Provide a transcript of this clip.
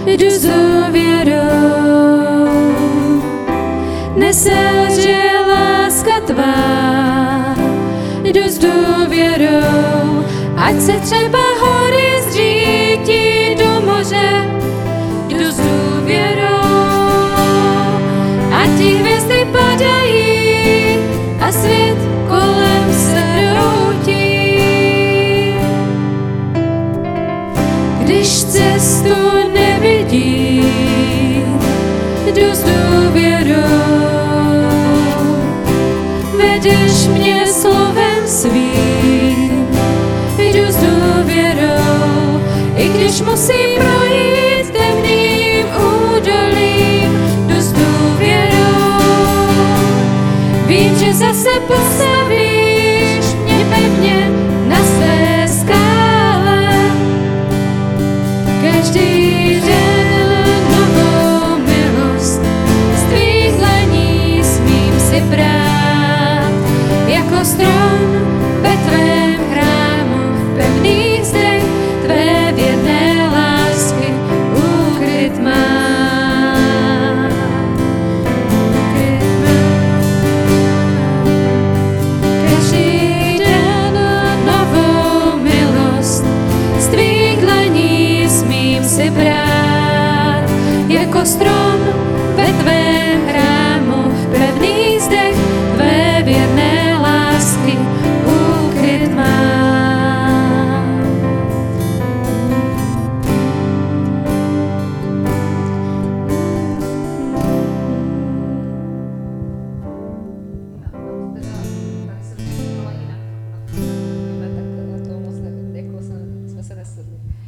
jdu s důvěrou. Neselže láska tvá, jdu s důvěrou. Ať se třeba hory zřítí do moře, jdu s důvěrou. Ať ti hvězdy padají a svět kolem se hroutí. Když cestu nevidím, jdu s důvěrou. Vedeš mě slovem svým, jdu s důvěrou. I když musím